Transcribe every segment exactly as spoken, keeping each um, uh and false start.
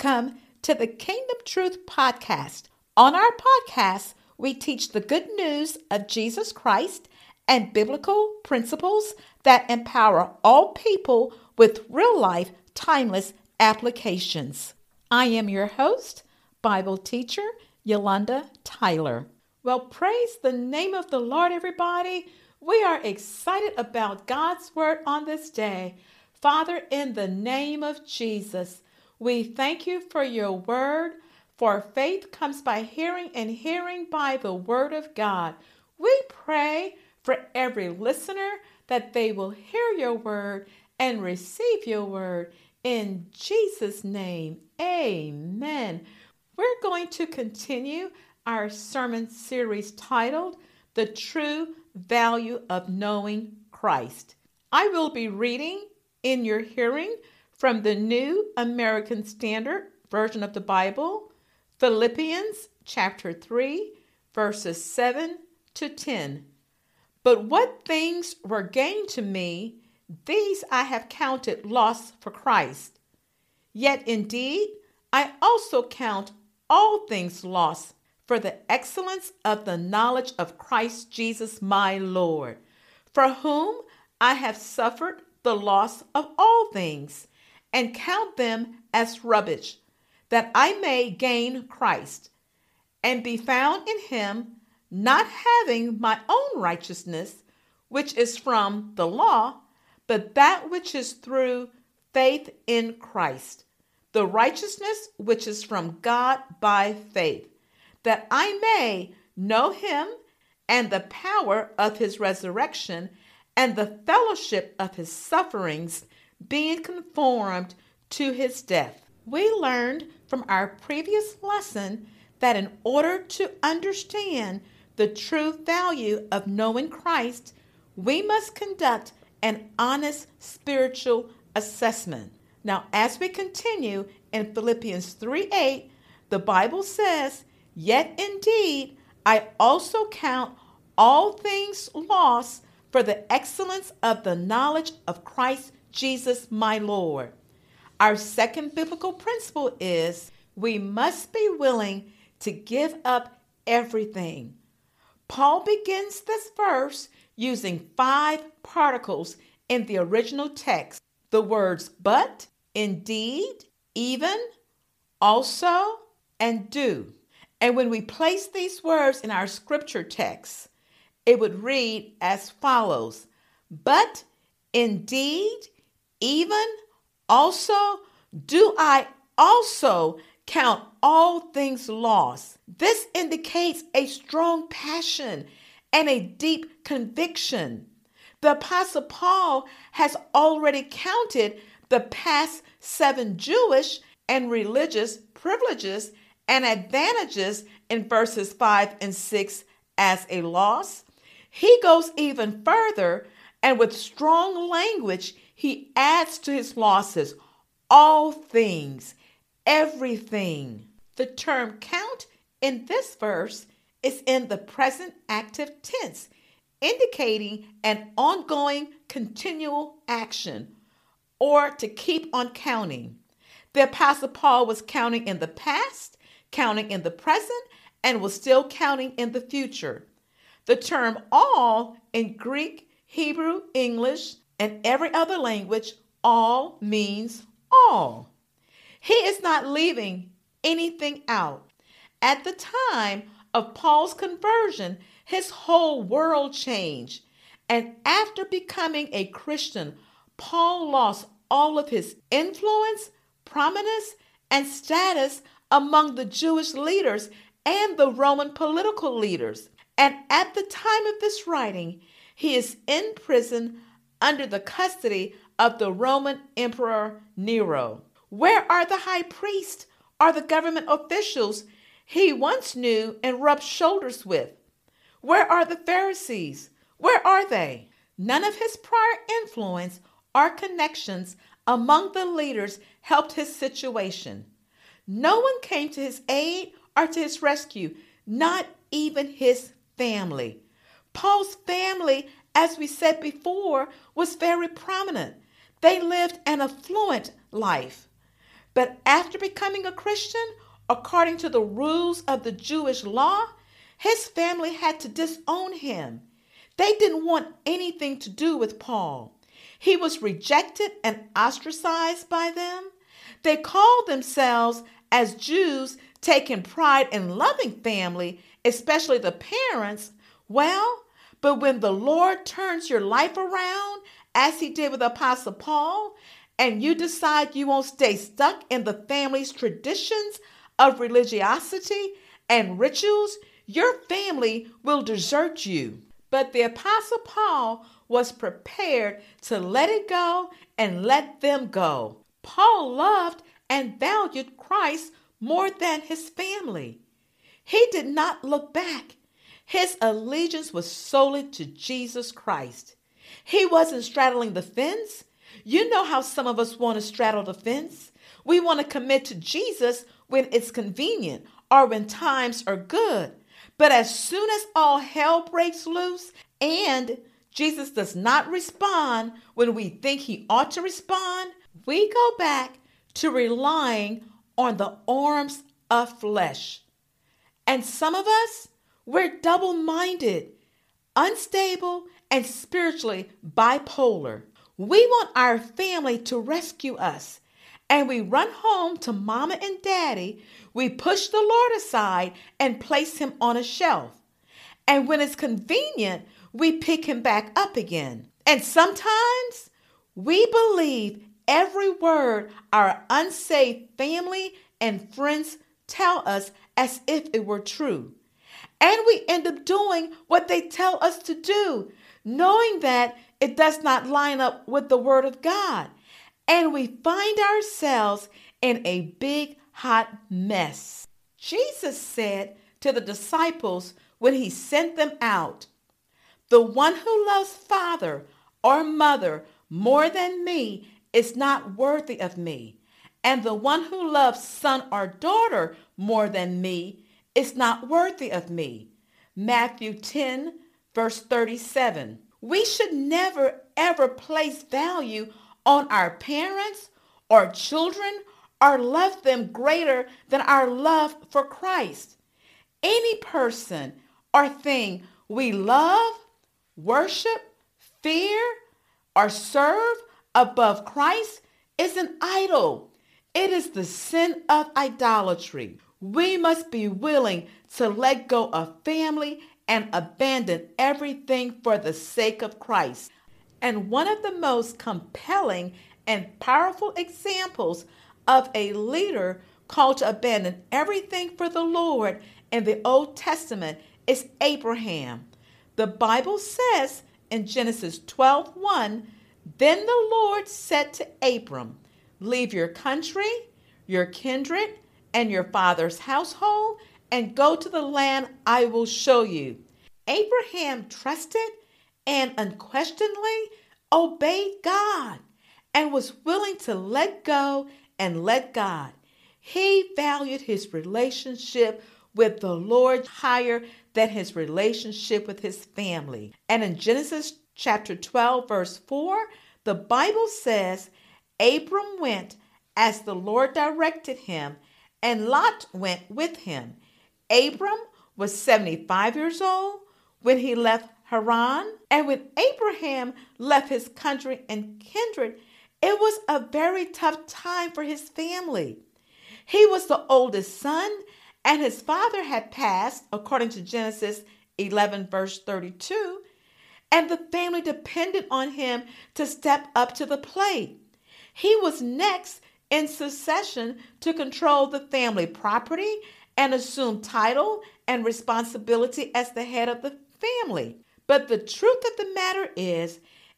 Welcome to the Kingdom Truth Podcast. On our podcast, we teach the good news of Jesus Christ and biblical principles that empower all people with real-life, timeless applications. I am your host, Bible teacher, Yolanda Tyler. Well, praise the name of the Lord, everybody. We are excited about God's word on this day. Father, in the name of Jesus, we thank you for your word, for faith comes by hearing and hearing by the word of God. We pray for every listener that they will hear your word and receive your word. In Jesus' name, amen. We're going to continue our sermon series titled, The True Value of Knowing Christ. I will be reading in your hearing from the New American Standard Version of the Bible, Philippians chapter three, verses seven to ten. But what things were gained to me, these I have counted loss for Christ. Yet indeed, I also count all things lost for the excellence of the knowledge of Christ Jesus my Lord, for whom I have suffered the loss of all things, and count them as rubbish, that I may gain Christ, and be found in him, not having my own righteousness, which is from the law, but that which is through faith in Christ, the righteousness which is from God by faith, that I may know him and the power of his resurrection and the fellowship of his sufferings, being conformed to his death. We learned from our previous lesson that in order to understand the true value of knowing Christ, we must conduct an honest spiritual assessment. Now, as we continue in Philippians three eight, the Bible says, "Yet indeed, I also count all things lost for the excellence of the knowledge of Christ Jesus my Lord." Our second biblical principle is we must be willing to give up everything. Paul begins this verse using five particles in the original text. The words but, indeed, even, also, and do. And when we place these words in our scripture text, it would read as follows: but, indeed, even, also, do I also count all things lost. This indicates a strong passion and a deep conviction. The Apostle Paul has already counted the past seven Jewish and religious privileges and advantages in verses five and six as a loss. He goes even further, and with strong language, he adds to his losses all things, everything. The term count in this verse is in the present active tense, indicating an ongoing, continual action, or to keep on counting. The Apostle Paul was counting in the past, counting in the present, and was still counting in the future. The term all in Greek, Hebrew, English, and every other language, all means all. He is not leaving anything out. At the time of Paul's conversion, his whole world changed. And after becoming a Christian, Paul lost all of his influence, prominence, and status among the Jewish leaders and the Roman political leaders. And at the time of this writing, he is in prison under the custody of the Roman Emperor Nero. Where are the high priests or the government officials he once knew and rubbed shoulders with? Where are the Pharisees? Where are they? None of his prior influence or connections among the leaders helped his situation. No one came to his aid or to his rescue, not even his family. Paul's family, as we said before, was very prominent. They lived an affluent life. But after becoming a Christian, according to the rules of the Jewish law, his family had to disown him. They didn't want anything to do with Paul. He was rejected and ostracized by them. They called themselves, as Jews, taking pride in loving family, especially the parents. Well, but when the Lord turns your life around, as he did with Apostle Paul, and you decide you won't stay stuck in the family's traditions of religiosity and rituals, your family will desert you. But the Apostle Paul was prepared to let it go and let them go. Paul loved and valued Christ more than his family. He did not look back. His allegiance was solely to Jesus Christ. He wasn't straddling the fence. You know how some of us want to straddle the fence. We want to commit to Jesus when it's convenient or when times are good. But as soon as all hell breaks loose and Jesus does not respond when we think he ought to respond, we go back to relying on the arms of flesh. And some of us, we're double-minded, unstable, and spiritually bipolar. We want our family to rescue us, and we run home to mama and daddy. We push the Lord aside and place him on a shelf. And when it's convenient, we pick him back up again. And sometimes we believe every word our unsaved family and friends tell us as if it were true. And we end up doing what they tell us to do, knowing that it does not line up with the Word of God. And we find ourselves in a big, hot mess. Jesus said to the disciples when he sent them out, "The one who loves father or mother more than me is not worthy of me. And the one who loves son or daughter more than me is not worthy of me." Matthew ten, verse thirty-seven. We should never, ever place value on our parents or children or love them greater than our love for Christ. Any person or thing we love, worship, fear, or serve above Christ is an idol. It is the sin of idolatry. We must be willing to let go of family and abandon everything for the sake of Christ. And one of the most compelling and powerful examples of a leader called to abandon everything for the Lord in the Old Testament is Abraham. The Bible says in Genesis twelve one, "Then the Lord said to Abram, 'Leave your country, your kindred, and your father's household, and go to the land I will show you.'" Abraham trusted and unquestionably obeyed God and was willing to let go and let God. He valued his relationship with the Lord higher than his relationship with his family. And in Genesis chapter twelve, verse four, the Bible says, "Abram went as the Lord directed him, and Lot went with him." Abram was seventy-five years old when he left Haran. And when Abraham left his country and kindred, it was a very tough time for his family. He was the oldest son, and his father had passed, according to Genesis eleven, verse thirty-two, and the family depended on him to step up to the plate. He was next in succession to control the family property and assume title and responsibility as the head of the family. But the truth of the matter is,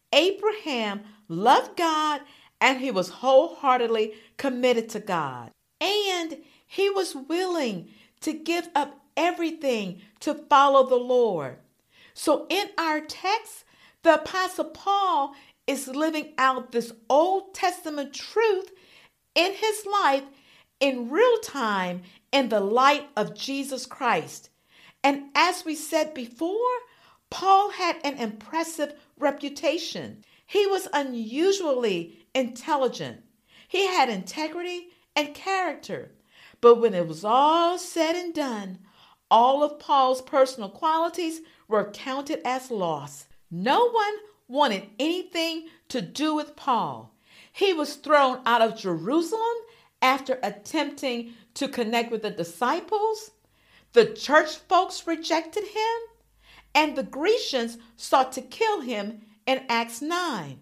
Abraham loved God and he was wholeheartedly committed to God. And he was willing to give up everything to follow the Lord. So in our text, the Apostle Paul is living out this Old Testament truth in his life in real time in the light of Jesus Christ. And as we said before, Paul had an impressive reputation. He was unusually intelligent. He had integrity and character. But when it was all said and done, all of Paul's personal qualities were counted as loss. No one wanted anything to do with Paul. He was thrown out of Jerusalem after attempting to connect with the disciples. The church folks rejected him, and the Grecians sought to kill him in Acts nine.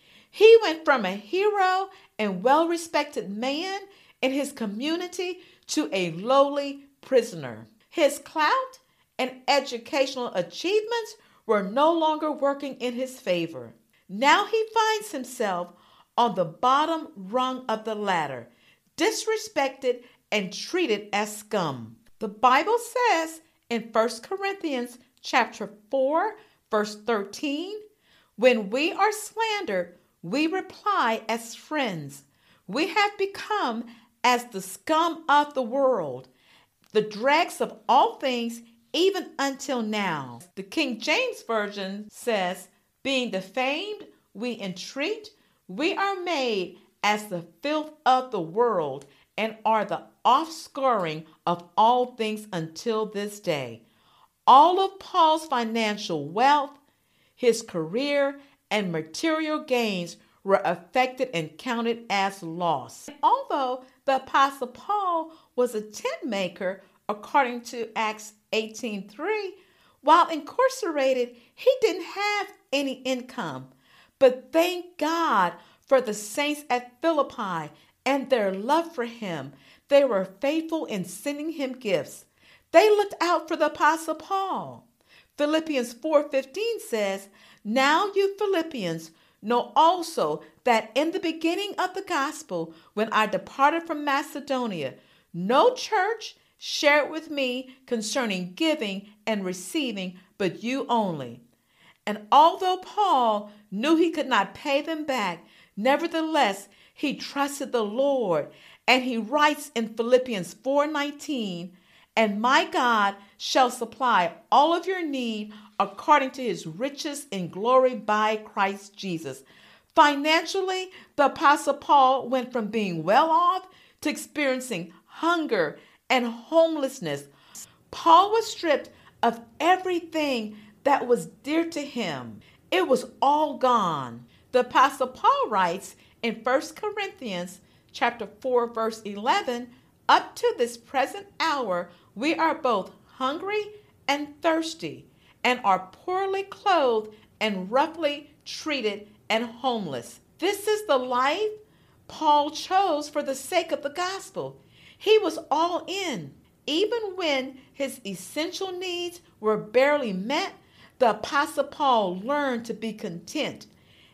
He went from a hero and well-respected man in his community to a lowly prisoner. His clout and educational achievements were no longer working in his favor. Now he finds himself on the bottom rung of the ladder, disrespected and treated as scum. The Bible says in First Corinthians chapter four, verse thirteen, when we are slandered, we reply as friends. We have become as the scum of the world, the dregs of all things, even until now. The King James Version says, being defamed, we entreat, we are made as the filth of the world and are the offscouring of all things until this day. All of Paul's financial wealth, his career, and material gains were affected and counted as loss. Although the Apostle Paul was a tent maker, according to Acts eighteen three, while incarcerated, he didn't have any income. But thank God for the saints at Philippi and their love for him. They were faithful in sending him gifts. They looked out for the Apostle Paul. Philippians four fifteen says, now you Philippians know also that in the beginning of the gospel, when I departed from Macedonia, no church shared with me concerning giving and receiving, but you only. And although Paul knew he could not pay them back, nevertheless, he trusted the Lord. And he writes in Philippians four nineteen, and my God shall supply all of your need according to his riches in glory by Christ Jesus. Financially, the Apostle Paul went from being well off to experiencing hunger and homelessness. Paul was stripped of everything that was dear to him. It was all gone. The Apostle Paul writes in First Corinthians chapter four, verse eleven, up to this present hour, we are both hungry and thirsty, and are poorly clothed and roughly treated and homeless. This is the life Paul chose for the sake of the gospel. He was all in. Even when his essential needs were barely met, the Apostle Paul learned to be content.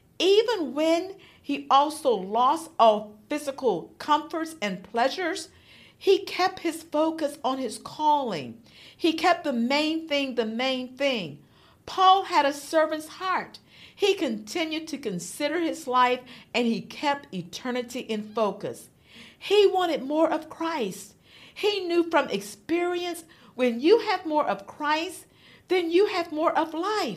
Even when he also lost all physical comforts and pleasures, he kept his focus on his calling. He kept the main thing the main thing. Paul had a servant's heart. He continued to consider his life, and he kept eternity in focus. He wanted more of Christ. He knew from experience, when you have more of Christ, then you have more of life.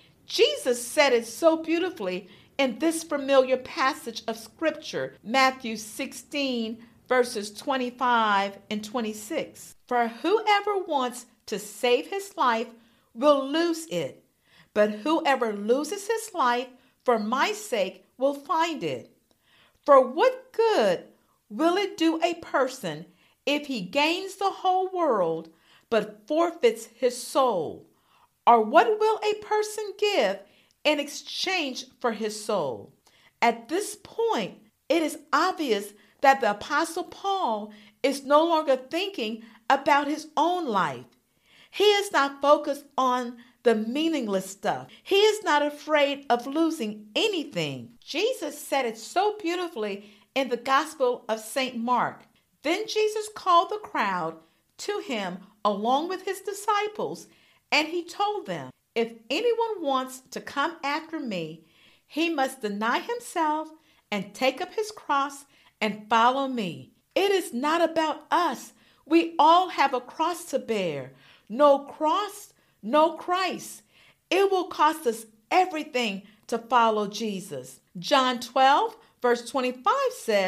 Jesus said it so beautifully in this familiar passage of Scripture, Matthew sixteen, verses twenty-five and twenty-six. For whoever wants to save his life will lose it, but whoever loses his life for my sake will find it. For what good will it do a person if he gains the whole world but forfeits his soul? Or what will a person give in exchange for his soul? At this point, it is obvious that the Apostle Paul is no longer thinking about his own life. He is not focused on the meaningless stuff. He is not afraid of losing anything. Jesus said it so beautifully in the Gospel of Saint Mark. Then Jesus called the crowd to him along with his disciples, and he told them, if anyone wants to come after me, he must deny himself and take up his cross and follow me. It is not about us. We all have a cross to bear. No cross, no Christ. It will cost us everything to follow Jesus. John twelve, verse twenty-five says,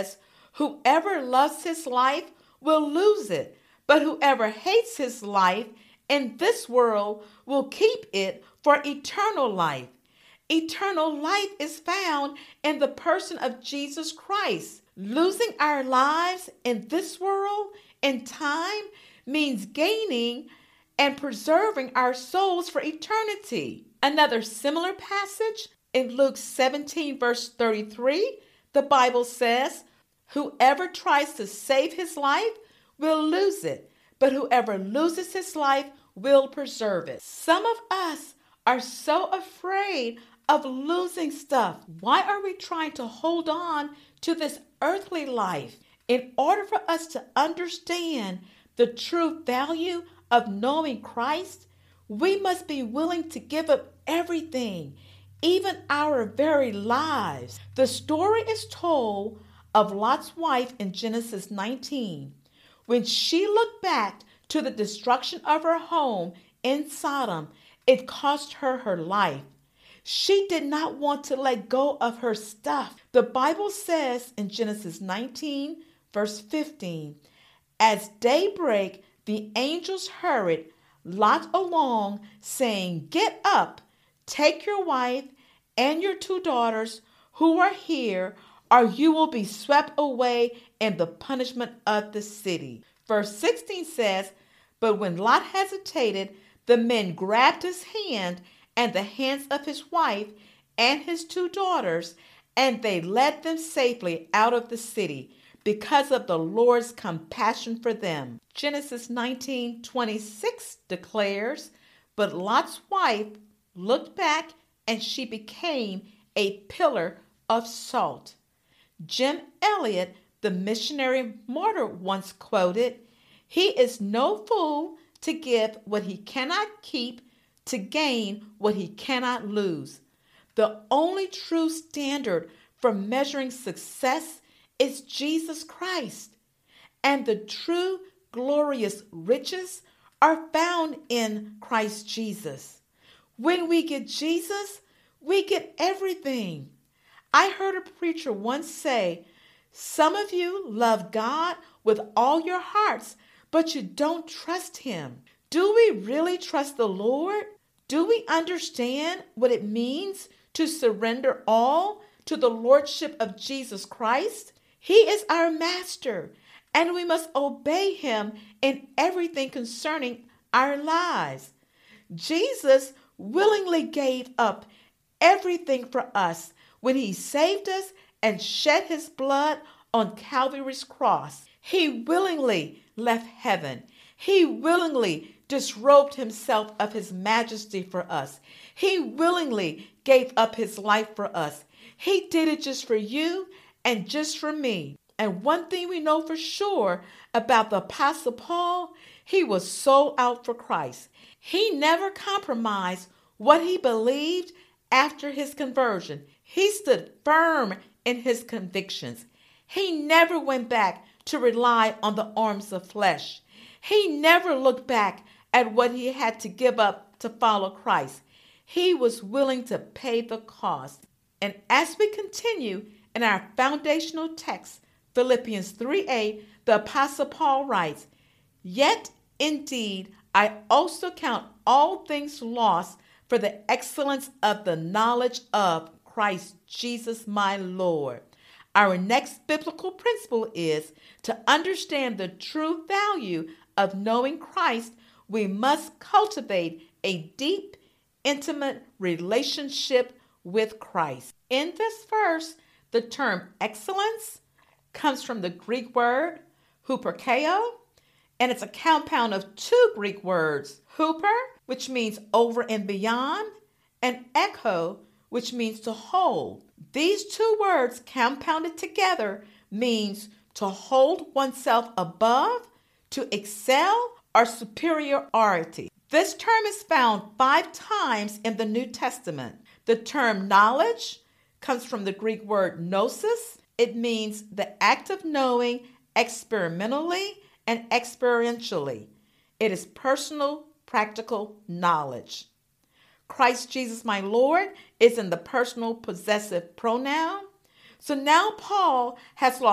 Whoever loves his life will lose it, but whoever hates his life in this world will keep it for eternal life. Eternal life is found in the person of Jesus Christ. Losing our lives in this world in time means gaining and preserving our souls for eternity. Another similar passage in Luke seventeen, verse thirty-three, the Bible says, "Whoever tries to save his life will lose it, but whoever loses his life will preserve it." Some of us are so afraid of losing stuff. Why are we trying to hold on to this earthly life? In order for us to understand the true value of knowing Christ, we must be willing to give up everything, even our very lives. The story is told of Lot's wife in Genesis nineteen. When she looked back to the destruction of her home in Sodom, it cost her her life. She did not want to let go of her stuff. The Bible says in Genesis nineteen, verse fifteen, "As daybreak, the angels hurried Lot along, saying, 'Get up, take your wife and your two daughters who are here, or you will be swept away in the punishment of the city.'" Verse sixteen says, "But when Lot hesitated, the men grabbed his hand and the hands of his wife and his two daughters, and they led them safely out of the city because of the Lord's compassion for them." Genesis nineteen twenty-six declares, "But Lot's wife looked back and she became a pillar of salt." Jim Elliot, the missionary martyr, once quoted, "He is no fool to give what he cannot keep to gain what he cannot lose." The only true standard for measuring success is Jesus Christ, and the true glorious riches are found in Christ Jesus. When we get Jesus, we get everything. I heard a preacher once say, "Some of you love God with all your hearts, but you don't trust him." Do we really trust the Lord? Do we understand what it means to surrender all to the Lordship of Jesus Christ? He is our master, and we must obey him in everything concerning our lives. Jesus willingly gave up everything for us when he saved us and shed his blood on Calvary's cross. He willingly left heaven. He willingly disrobed himself of his majesty for us. He willingly gave up his life for us. He did it just for you and just for me. And one thing we know for sure about the Apostle Paul, he was sold out for Christ. He never compromised what he believed after his conversion. He stood firm in his convictions. He never went back to rely on the arms of flesh. He never looked back at what he had to give up to follow Christ. He was willing to pay the cost. And as we continue in our foundational text, Philippians three eight, the Apostle Paul writes, "Yet indeed I also count all things lost for the excellence of the knowledge of Christ Jesus my Lord." Our next biblical principle is to understand the true value of knowing Christ. We must cultivate a deep, intimate relationship with Christ. In this verse, the term excellence comes from the Greek word huperkeo, and it's a compound of two Greek words, huper, which means over and beyond, and echo, which means to hold. These two words compounded together means to hold oneself above, to excel, or superiority. This term is found five times in the New Testament. The term knowledge comes from the Greek word gnosis. It means the act of knowing experimentally and experientially. It is personal, practical knowledge. Christ Jesus my Lord is in the personal possessive pronoun. So now Paul has lost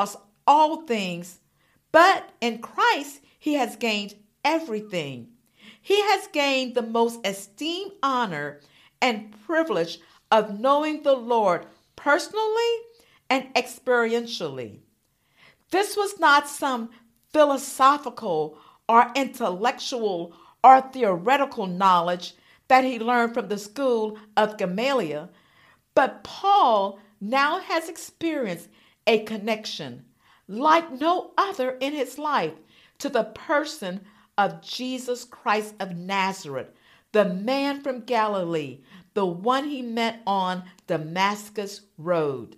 all things, but in Christ he has gained everything. He has gained the most esteemed honor and privilege of knowing the Lord personally and experientially. This was not some philosophical or intellectual or theoretical knowledge that he learned from the school of Gamaliel, but Paul now has experienced a connection like no other in his life to the person of Jesus Christ of Nazareth, the man from Galilee, the one he met on Damascus Road.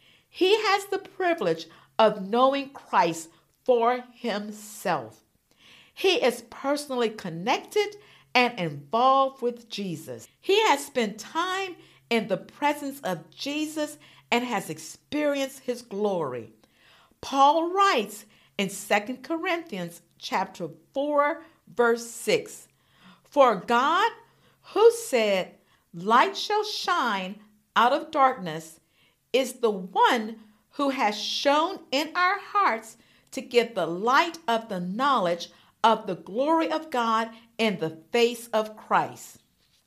He has the privilege of knowing Christ for himself. He is personally connected and involved with Jesus. He has spent time in the presence of Jesus and has experienced his glory. Paul writes in Second Corinthians chapter four, verse six, "For God, who said, 'Light shall shine out of darkness,' is the one who has shone in our hearts to give the light of the knowledge of the glory of God in the face of Christ."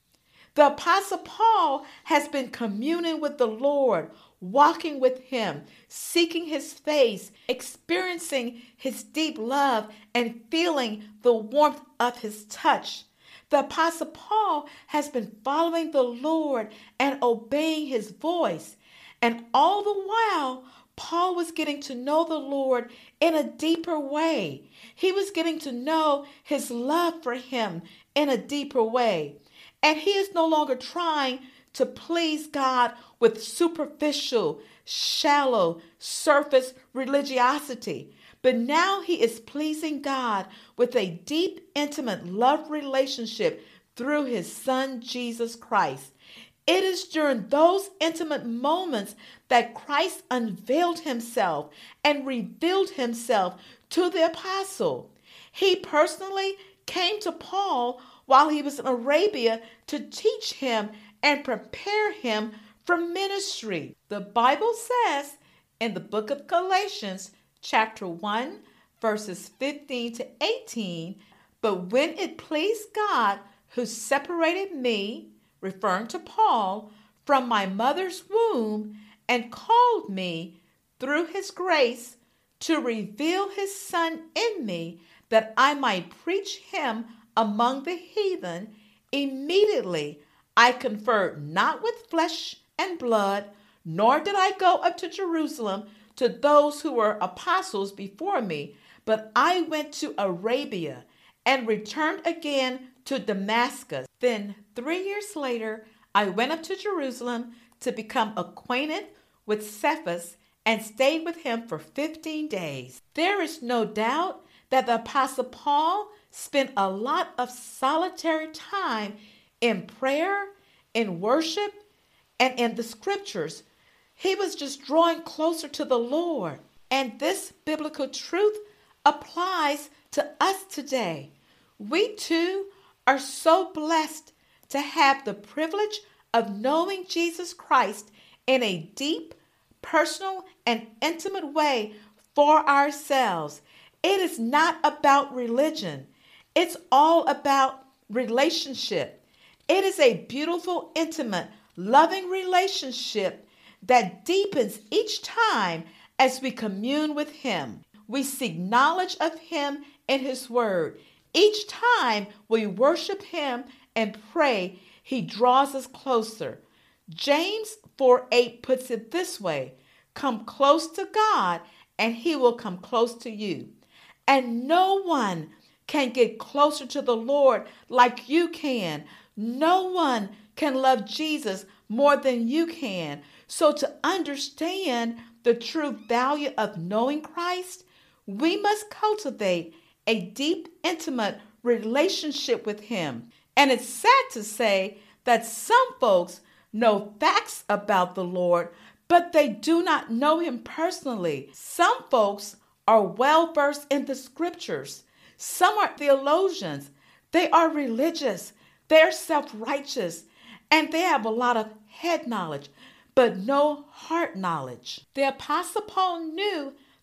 The Apostle Paul has been communing with the Lord, walking with him, seeking his face, experiencing his deep love, and feeling the warmth of his touch. The Apostle Paul has been following the Lord and obeying his voice. And all the while, Paul was getting to know the Lord in a deeper way. He was getting to know his love for him in a deeper way. And he is no longer trying to please God with superficial, shallow, surface religiosity. But now he is pleasing God with a deep, intimate love relationship through his Son, Jesus Christ. It is during those intimate moments that Christ unveiled himself and revealed himself to the apostle. He personally came to Paul while he was in Arabia to teach him and prepare him for ministry. The Bible says in the book of Galatians, chapter one, verses fifteen to eighteen, "But when it pleased God, who separated me," referring to Paul, "from my mother's womb and called me through his grace to reveal his Son in me, that I might preach him among the heathen, immediately I conferred not with flesh and blood, nor did I go up to Jerusalem to those who were apostles before me, but I went to Arabia and returned again to Damascus. Then three years later, I went up to Jerusalem to become acquainted with Cephas and stayed with him for fifteen days." There is no doubt that the Apostle Paul spent a lot of solitary time in prayer, in worship, and in the scriptures. He was just drawing closer to the Lord. And this biblical truth applies to us today. We too are so blessed to have the privilege of knowing Jesus Christ in a deep, personal, and intimate way for ourselves. It is not about religion. It's all about relationship. It is a beautiful, intimate, loving relationship that deepens each time as we commune with him. We seek knowledge of him in his word. Each time we worship him and pray, he draws us closer. James four eight puts it this way: "Come close to God, and he will come close to you." And no one can get closer to the Lord like you can. No one can love Jesus more than you can. So to understand the true value of knowing Christ, we must cultivate a deep, intimate relationship with him. And it's sad to say that some folks know facts about the Lord, but they do not know him personally. Some folks are well versed in the scriptures. Some are theologians. They are religious. They're self-righteous. And they have a lot of head knowledge, but no heart knowledge. The Apostle Paul knew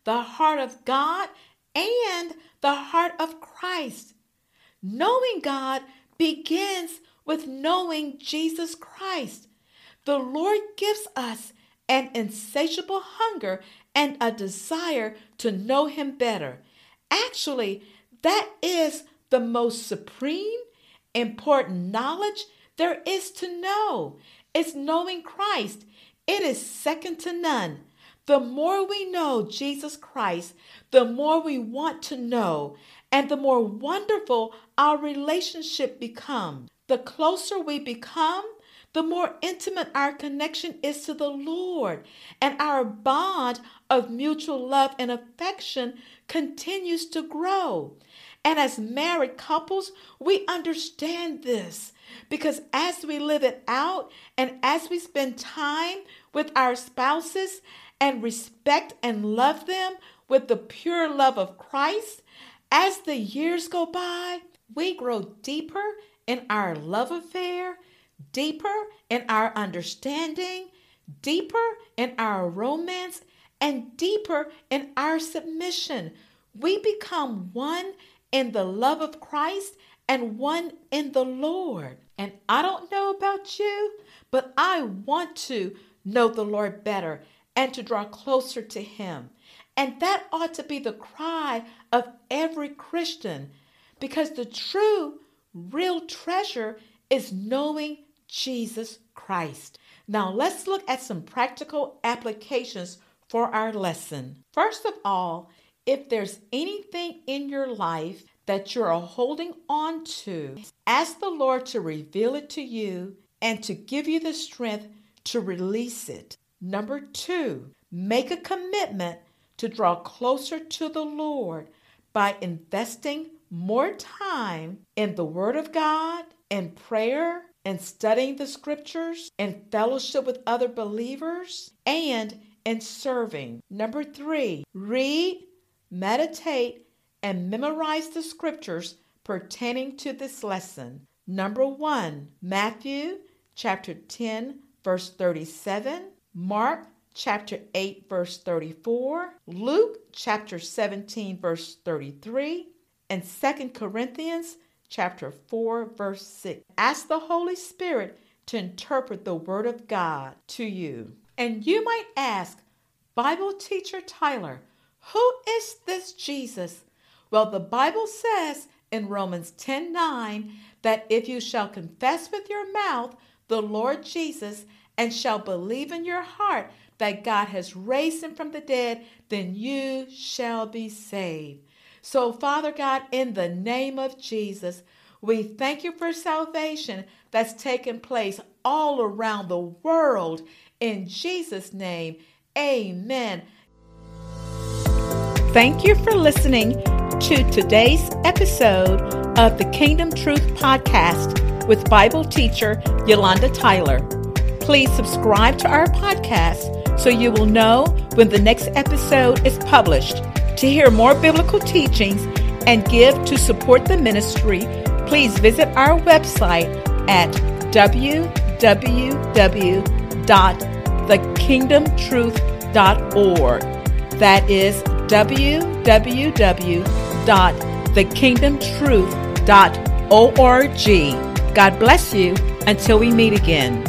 the heart of God and the heart of Christ. Knowing God begins with knowing Jesus Christ. The Lord gives us an insatiable hunger and a desire to know Him better. Actually, that is the most supreme, important knowledge there is to know. It's knowing Christ. It is second to none. The more we know Jesus Christ, the more we want to know, and the more wonderful our relationship becomes. The closer we become, the more intimate our connection is to the Lord, and our bond of mutual love and affection continues to grow. And as married couples, we understand this because as we live it out and as we spend time with our spouses and respect and love them with the pure love of Christ, as the years go by, we grow deeper in our love affair, deeper in our understanding, deeper in our romance, and deeper in our submission. We become one in the love of Christ and one in the Lord. And I don't know about you, but I want to know the Lord better and to draw closer to Him. And that ought to be the cry of every Christian, because the true, real treasure is knowing Jesus Christ. Now let's look at some practical applications for our lesson. First of all, if there's anything in your life that you're holding on to, ask the Lord to reveal it to you and to give you the strength to release it. Number two, make a commitment to draw closer to the Lord by investing more time in the Word of God, in prayer, in studying the Scriptures, in fellowship with other believers, and in serving. Number three, read, meditate, and memorize the Scriptures pertaining to this lesson. Number one, Matthew chapter ten, verse thirty-seven, Mark chapter eight, verse thirty-four, Luke chapter seventeen, verse thirty-three, and Second Corinthians chapter four, verse six. Ask the Holy Spirit to interpret the Word of God to you. And you might ask, Bible teacher Tyler, who is this Jesus? Well, the Bible says in Romans ten nine that if you shall confess with your mouth the Lord Jesus and shall believe in your heart that God has raised Him from the dead, then you shall be saved. So, Father God, in the name of Jesus, we thank you for salvation that's taken place all around the world. In Jesus' name, amen. Thank you for listening to today's episode of the Kingdom Truth Podcast with Bible teacher Yolanda Tyler. Please subscribe to our podcast so you will know when the next episode is published. To hear more biblical teachings and give to support the ministry, please visit our website at w w w dot the kingdom truth dot org. That is w w w dot the kingdom truth dot org. God bless you until we meet again.